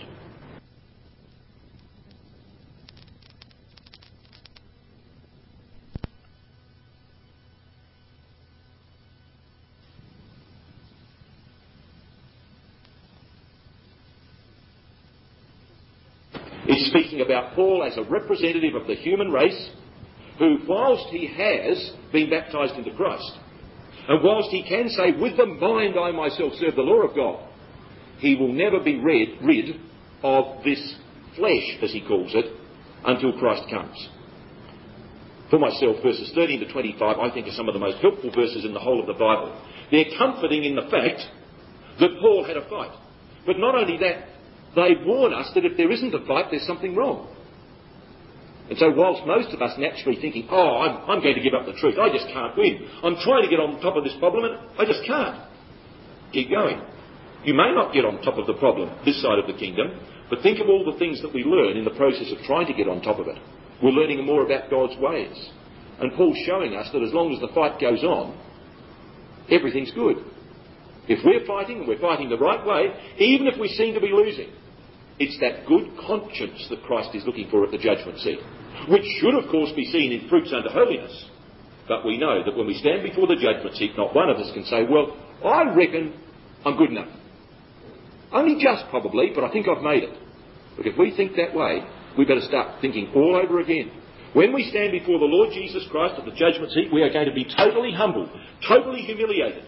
It's speaking about Paul as a representative of the human race who, whilst he has been baptised into Christ, and whilst he can say, with the mind I myself serve the law of God, he will never be rid of this flesh, as he calls it, until Christ comes. For myself, verses 13 to 25, I think are some of the most helpful verses in the whole of the Bible. They're comforting in the fact that Paul had a fight. But not only that, they warn us that if there isn't a fight, there's something wrong. And so whilst most of us naturally thinking, I'm going to give up the truth, I just can't win. I'm trying to get on top of this problem and I just can't. Keep going. You may not get on top of the problem this side of the kingdom, but think of all the things that we learn in the process of trying to get on top of it. We're learning more about God's ways. And Paul's showing us that as long as the fight goes on, everything's good. If we're fighting, and we're fighting the right way, even if we seem to be losing, it's that good conscience that Christ is looking for at the judgment seat, which should, of course, be seen in fruits unto holiness. But we know that when we stand before the judgment seat, not one of us can say, well, I reckon I'm good enough. Only just, probably, but I think I've made it. But if we think that way, we better start thinking all over again. When we stand before the Lord Jesus Christ at the judgment seat, we are going to be totally humbled, totally humiliated.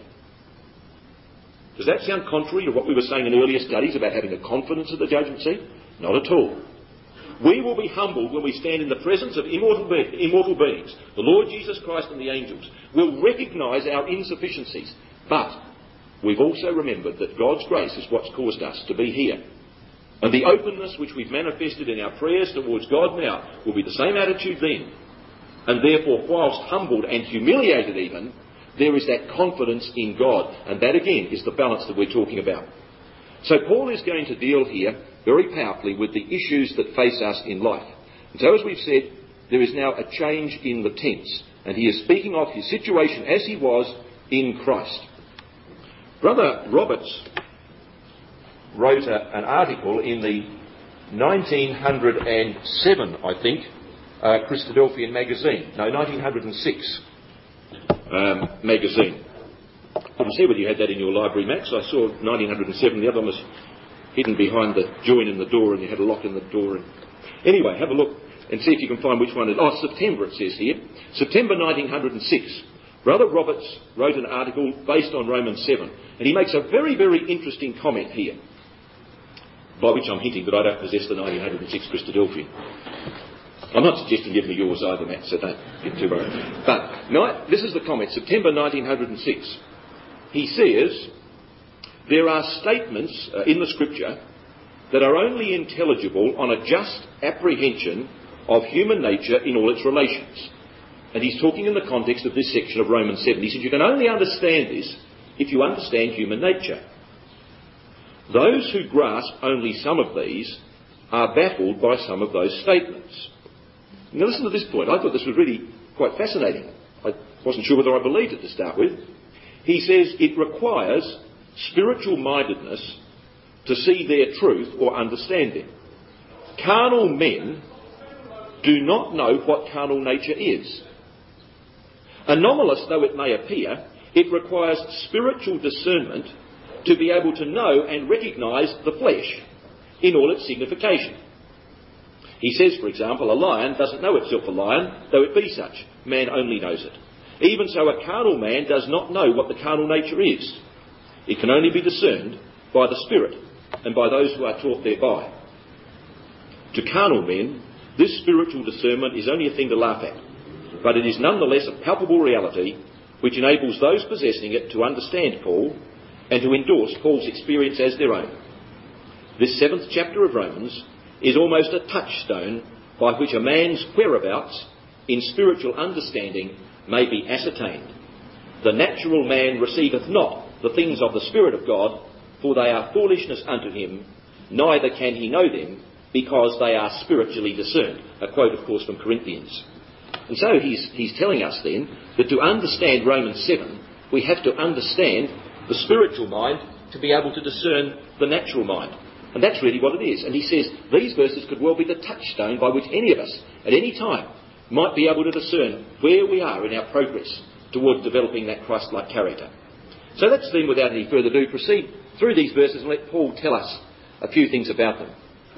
Does that sound contrary to what we were saying in earlier studies about having a confidence at the judgment seat? Not at all. We will be humbled when we stand in the presence of immortal beings, the Lord Jesus Christ and the angels. We'll recognise our insufficiencies, but we've also remembered that God's grace is what's caused us to be here. And the openness which we've manifested in our prayers towards God now will be the same attitude then. And therefore, whilst humbled and humiliated even, there is that confidence in God. And that again is the balance that we're talking about. So Paul is going to deal here very powerfully with the issues that face us in life. And so as we've said, there is now a change in the tense. And he is speaking of his situation as he was in Christ. Brother Roberts wrote an article in the 1907, I think, Christadelphian magazine. No, 1906 magazine. I couldn't see whether you had that in your library, Max. I saw 1907. The other one was hidden behind the join in the door and you had a lock in the door. Anyway, have a look and see if you can find which one it is. Oh, September it says here. September 1906. Brother Roberts wrote an article based on Romans 7. And he makes a very, very interesting comment here. By which I'm hinting that I don't possess the 1906 Christadelphian. I'm not suggesting give me yours either, Matt, so don't get too worried. But this is the comment, September 1906. He says, there are statements in the Scripture that are only intelligible on a just apprehension of human nature in all its relations. And he's talking in the context of this section of Romans 7. He said, you can only understand this if you understand human nature. Those who grasp only some of these are baffled by some of those statements. Now listen to this point. I thought this was really quite fascinating. I wasn't sure whether I believed it to start with. He says it requires spiritual mindedness to see their truth or understand it. Carnal men do not know what carnal nature is. Anomalous though it may appear, it requires spiritual discernment to be able to know and recognise the flesh in all its signification. He says, for example, a lion doesn't know itself a lion, though it be such. Man only knows it. Even so, a carnal man does not know what the carnal nature is. It can only be discerned by the Spirit and by those who are taught thereby. To carnal men, this spiritual discernment is only a thing to laugh at, but it is nonetheless a palpable reality which enables those possessing it to understand Paul and to endorse Paul's experience as their own. This 7th chapter of Romans is almost a touchstone by which a man's whereabouts in spiritual understanding may be ascertained. The natural man receiveth not the things of the Spirit of God, for they are foolishness unto him, neither can he know them, because they are spiritually discerned. A quote, of course, from Corinthians. And so he's telling us then that to understand Romans 7, we have to understand the spiritual mind to be able to discern the natural mind. And that's really what it is. And he says these verses could well be the touchstone by which any of us, at any time, might be able to discern where we are in our progress towards developing that Christ-like character. So let's then, without any further ado, proceed through these verses and let Paul tell us a few things about them.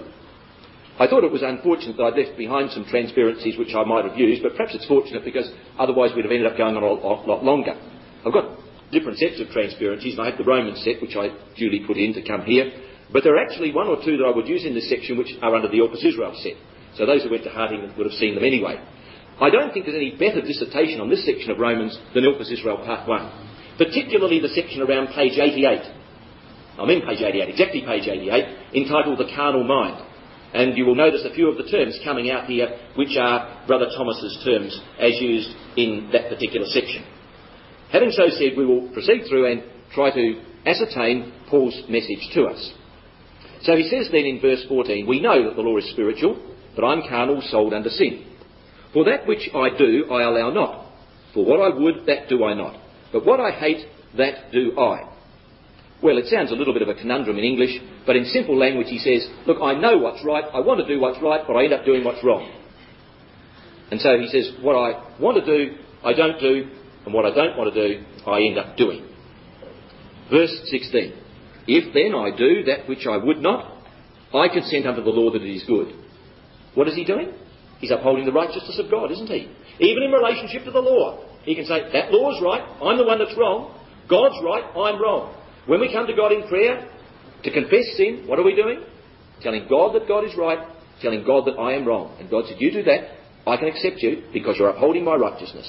I thought it was unfortunate that I'd left behind some transparencies which I might have used, but perhaps it's fortunate because otherwise we'd have ended up going on a lot longer. I've got different sets of transparencies, and I have the Roman set, which I duly put in to come here, but there are actually one or two that I would use in this section which are under the Orpus Israel set. So those who went to Harding would have seen them anyway. I don't think there's any better dissertation on this section of Romans than Orpus Israel Part 1, particularly the section around page 88. I'm in page 88, exactly page 88, entitled The Carnal Mind. And you will notice a few of the terms coming out here which are Brother Thomas's terms as used in that particular section. Having so said, we will proceed through and try to ascertain Paul's message to us. So he says then in verse 14, we know that the law is spiritual, but I'm carnal, sold under sin. For that which I do, I allow not. For what I would, that do I not. But what I hate, that do I. Well, it sounds a little bit of a conundrum in English, but in simple language he says, look, I know what's right, I want to do what's right, but I end up doing what's wrong. And so he says, what I want to do, I don't do, and what I don't want to do, I end up doing. Verse 16. If then I do that which I would not, I consent unto the law that it is good. What is he doing? He's upholding the righteousness of God, isn't he? Even in relationship to the law. He can say, that law is right, I'm the one that's wrong. God's right, I'm wrong. When we come to God in prayer to confess sin, what are we doing? Telling God that God is right, telling God that I am wrong. And God said, you do that, I can accept you because you're upholding my righteousness.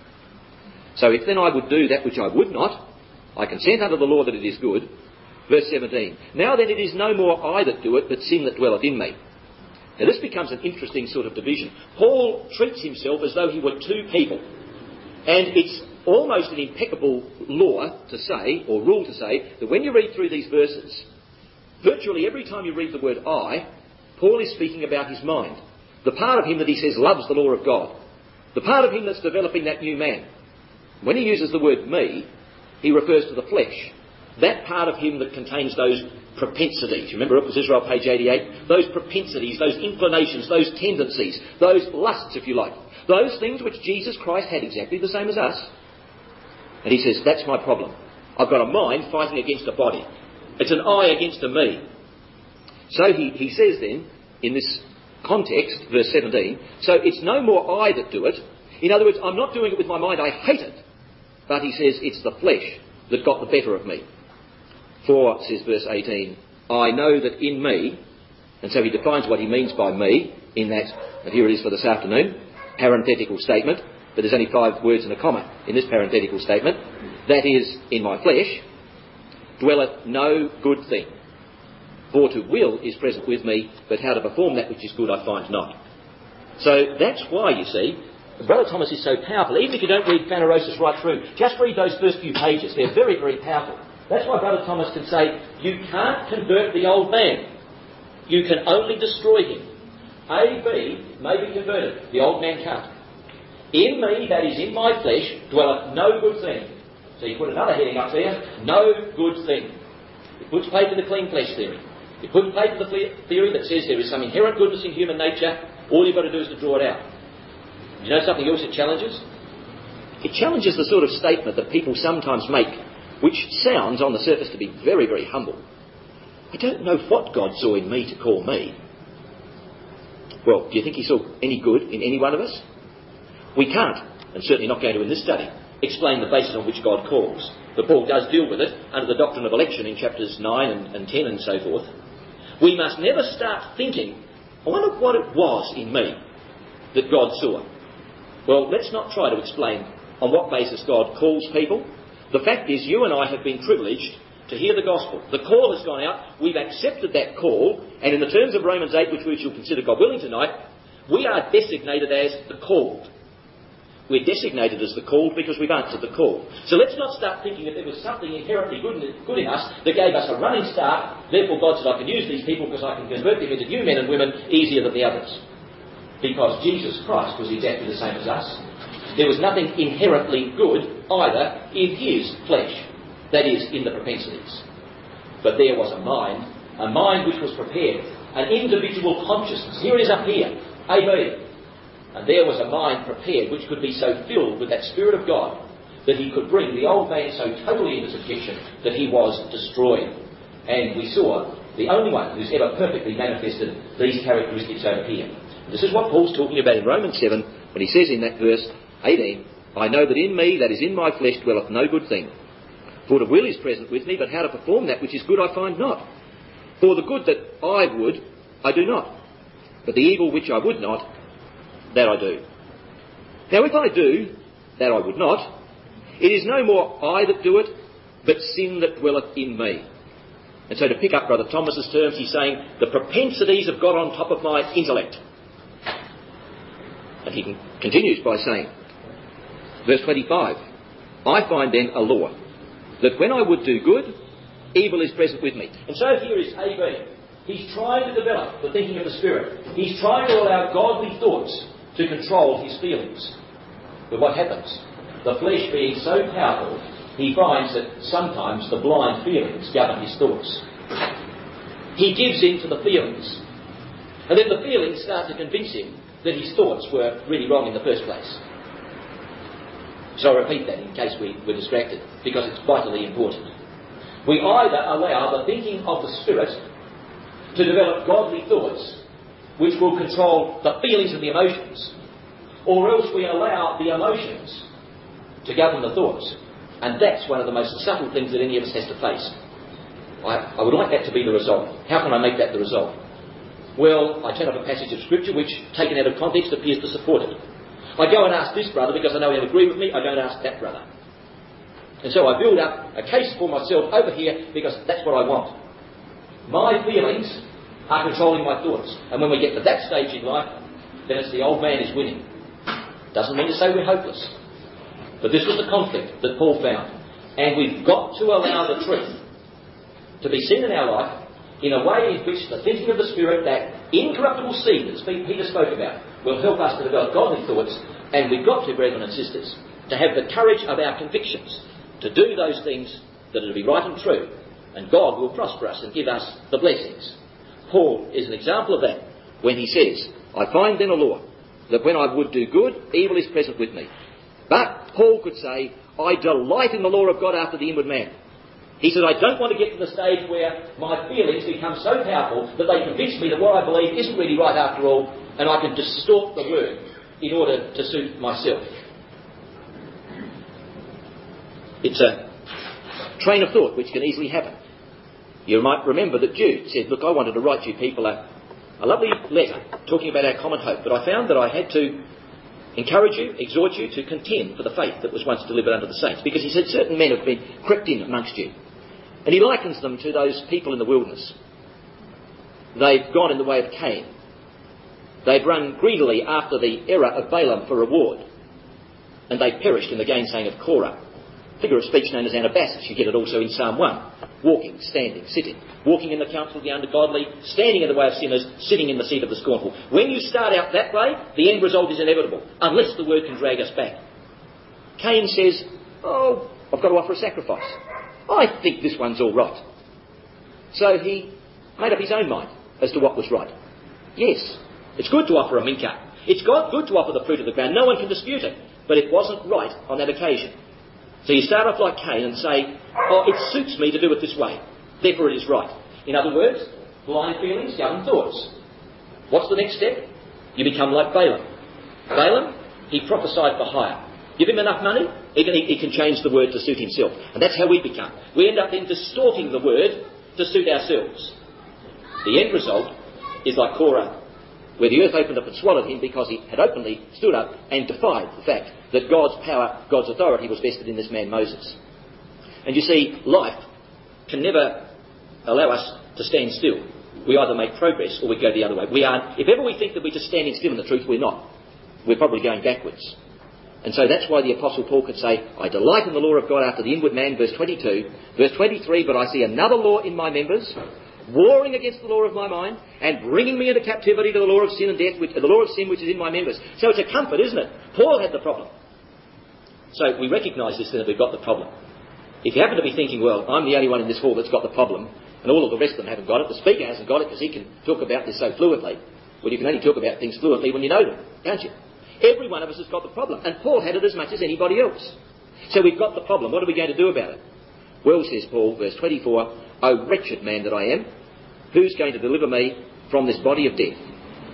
So if then I would do that which I would not, I consent unto the law that it is good. Verse 17. Now then it is no more I that do it, but sin that dwelleth in me. Now this becomes an interesting sort of division. Paul treats himself as though he were two people. And it's almost an impeccable law to say, or rule to say, that when you read through these verses, virtually every time you read the word I, Paul is speaking about his mind. The part of him that he says loves the law of God. The part of him that's developing that new man. When he uses the word me, he refers to the flesh. That part of him that contains those propensities. Remember Orpus Israel, page 88? Those propensities, those inclinations, those tendencies, those lusts, if you like. Those things which Jesus Christ had exactly the same as us. And he says, that's my problem. I've got a mind fighting against a body. It's an I against a me. So he says then, in this context, verse 17, so it's no more I that do it. In other words, I'm not doing it with my mind, I hate it. But he says, it's the flesh that got the better of me. For, says verse 18, I know that in me, and so he defines what he means by me, in that, and here it is for this afternoon, parenthetical statement, but there's only 5 words and a comma in this parenthetical statement, that is, in my flesh, dwelleth no good thing. For to will is present with me, but how to perform that which is good I find not. So that's why, you see, Brother Thomas is so powerful. Even if you don't read Phanerosis right through, just read those first few pages. They're very, very powerful. That's why Brother Thomas can say, you can't convert the old man. You can only destroy him. A, B may be converted. The old man can't. In me, that is in my flesh, dwelleth no good thing. So you put another heading up there, no good thing. It puts play to the clean flesh theory. It puts play to the theory that says there is some inherent goodness in human nature, all you've got to do is to draw it out. You know something else it challenges? It challenges the sort of statement that people sometimes make, which sounds on the surface to be very, very humble. I don't know what God saw in me to call me. Well, do you think he saw any good in any one of us? We can't, and certainly not going to in this study, explain the basis on which God calls. But Paul does deal with it under the doctrine of election in chapters 9 and 10 and so forth. We must never start thinking I wonder what it was in me that God saw. Well, let's not try to explain on what basis God calls people. The fact is, you and I have been privileged to hear the gospel. The call has gone out. We've accepted that call. And in the terms of Romans 8, which we shall consider, God willing, tonight, we are designated as the called. We're designated as the called because we've answered the call. So let's not start thinking that there was something inherently good in us that gave us a running start. Therefore, God said, I can use these people because I can convert them into new men and women easier than the others. Because Jesus Christ was exactly the same as us. There was nothing inherently good either in his flesh, that is, in the propensities. But there was a mind which was prepared, an individual consciousness. Here it is up here, AB. And there was a mind prepared which could be so filled with that Spirit of God that he could bring the old man so totally into subjection that he was destroyed. And we saw the only one who's ever perfectly manifested these characteristics over here. This is what Paul's talking about in Romans 7 when he says in that verse 18, I know that in me, that is in my flesh, dwelleth no good thing. For the will is present with me, but how to perform that which is good I find not. For the good that I would, I do not. But the evil which I would not, that I do. Now if I do that I would not, it is no more I that do it, but sin that dwelleth in me. And so to pick up Brother Thomas's terms, he's saying, the propensities have got on top of my intellect. And he continues by saying, verse 25, I find then a law, that when I would do good, evil is present with me. And so here is AB. He's trying to develop the thinking of the Spirit. He's trying to allow godly thoughts to control his feelings. But what happens? The flesh being so powerful, he finds that sometimes the blind feelings govern his thoughts. He gives in to the feelings. And then the feelings start to convince him that his thoughts were really wrong in the first place. So I repeat that in case we were distracted, because it's vitally important. We either allow the thinking of the Spirit to develop godly thoughts which will control the feelings and the emotions, or else we allow the emotions to govern the thoughts. And that's one of the most subtle things that any of us has to face. I would like that to be the result. How can I make that the result? Well, I turn up a passage of Scripture which, taken out of context, appears to support it. I go and ask this brother because I know he'll agree with me. I don't ask that brother. And so I build up a case for myself over here because that's what I want. My feelings are controlling my thoughts. And when we get to that stage in life, then it's the old man is winning. Doesn't mean to say we're hopeless. But this was the conflict that Paul found. And we've got to allow the truth to be seen in our life in a way in which the thinking of the Spirit, that incorruptible seed that Peter spoke about, will help us to develop godly thoughts. And we've got to, brethren and sisters, to have the courage of our convictions to do those things that are to be right and true. And God will prosper us and give us the blessings. Paul is an example of that when he says, I find then a law, that when I would do good, evil is present with me. But Paul could say, I delight in the law of God after the inward man. He said, I don't want to get to the stage where my feelings become so powerful that they convince me that what I believe isn't really right after all, and I can distort the word in order to suit myself. It's a train of thought which can easily happen. You might remember that Jude said, look, I wanted to write you people a lovely letter talking about our common hope, but I found that I had to encourage you, exhort you to contend for the faith that was once delivered unto the saints. Because he said certain men have been crept in amongst you. And he likens them to those people in the wilderness. They've gone in the way of Cain. They've run greedily after the error of Balaam for reward. And they perished in the gainsaying of Korah. Figure of speech known as Anabasis. You get it also in Psalm 1. Walking, standing, sitting. Walking in the counsel of the ungodly, standing in the way of sinners, sitting in the seat of the scornful. When you start out that way, the end result is inevitable, unless the word can drag us back. Cain says, oh, I've got to offer a sacrifice. I think this one's all right. So he made up his own mind as to what was right. Yes, it's good to offer a minka. It's good to offer the fruit of the ground. No one can dispute it. But it wasn't right on that occasion. So you start off like Cain and say, oh, it suits me to do it this way. Therefore it is right. In other words, blind feelings govern thoughts. What's the next step? You become like Balaam. Balaam, he prophesied for hire. Give him enough money, he can change the word to suit himself. And that's how we become. We end up then distorting the word to suit ourselves. The end result is like Korah where the earth opened up and swallowed him because he had openly stood up and defied the fact that God's power, God's authority was vested in this man Moses. And you see, life can never allow us to stand still. We either make progress or we go the other way. If ever we think that we're just standing still in the truth, we're not. We're probably going backwards. And so that's why the Apostle Paul could say, I delight in the law of God after the inward man, verse 22. Verse 23, but I see another law in my members, warring against the law of my mind, and bringing me into captivity to the law of sin and death, the law of sin which is in my members. So it's a comfort, isn't it? Paul had the problem. So we recognise this, then, that we've got the problem. If you happen to be thinking, well, I'm the only one in this hall that's got the problem, and all of the rest of them haven't got it, the speaker hasn't got it because he can talk about this so fluently. Well, you can only talk about things fluently when you know them, can't you? Every one of us has got the problem, and Paul had it as much as anybody else. So we've got the problem. What are we going to do about it? Well, says Paul, verse 24, O wretched man that I am, who's going to deliver me from this body of death?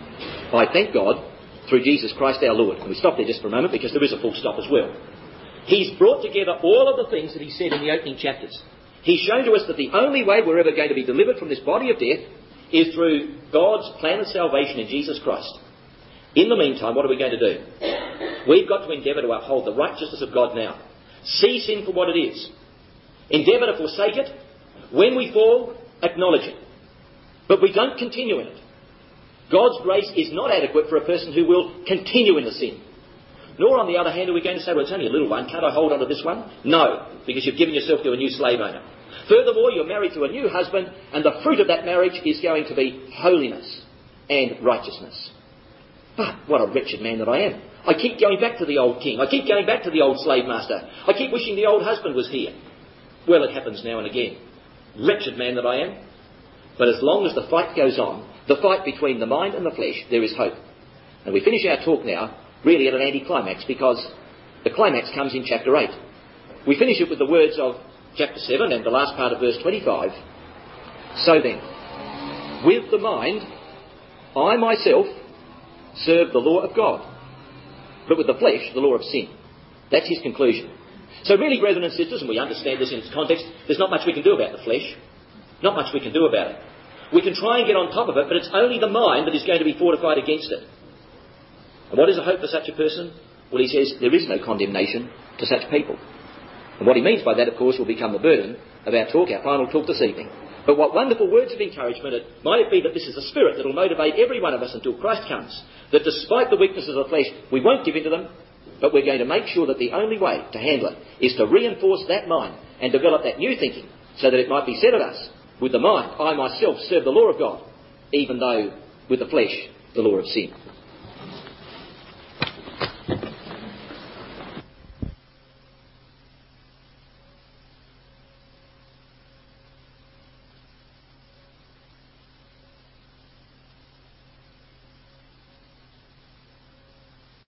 I thank God through Jesus Christ our Lord. And we stop there just for a moment because there is a full stop as well. He's brought together all of the things that he said in the opening chapters. He's shown to us that the only way we're ever going to be delivered from this body of death is through God's plan of salvation in Jesus Christ. In the meantime, what are we going to do? We've got to endeavour to uphold the righteousness of God now. See sin for what it is. Endeavour to forsake it. When we fall, acknowledge it. But we don't continue in it. God's grace is not adequate for a person who will continue in the sin. Nor, on the other hand, are we going to say, well, it's only a little one, can't I hold on to this one? No, because you've given yourself to a new slave owner. Furthermore, you're married to a new husband, and the fruit of that marriage is going to be holiness and righteousness. But what a wretched man that I am. I keep going back to the old king. I keep going back to the old slave master. I keep wishing the old husband was here. Well, it happens now and again. Wretched man that I am. But as long as the fight goes on, the fight between the mind and the flesh, there is hope. And we finish our talk now really at an anticlimax, because the climax comes in chapter 8. We finish it with the words of chapter 7 and the last part of verse 25. So then, with the mind, I myself serve the law of God, but with the flesh, the law of sin. That's his conclusion. So really, brethren and sisters, and we understand this in its context, there's not much we can do about the flesh. Not much we can do about it. We can try and get on top of it, but it's only the mind that is going to be fortified against it. And what is the hope for such a person? Well, he says there is no condemnation to such people. And what he means by that, of course, will become the burden of our talk, our final talk this evening. But what wonderful words of encouragement. Might it be that this is a spirit that will motivate every one of us until Christ comes, that despite the weaknesses of the flesh, we won't give in to them, but we're going to make sure that the only way to handle it is to reinforce that mind and develop that new thinking, so that it might be said of us, with the mind, I myself serve the law of God, even though with the flesh, the law of sin.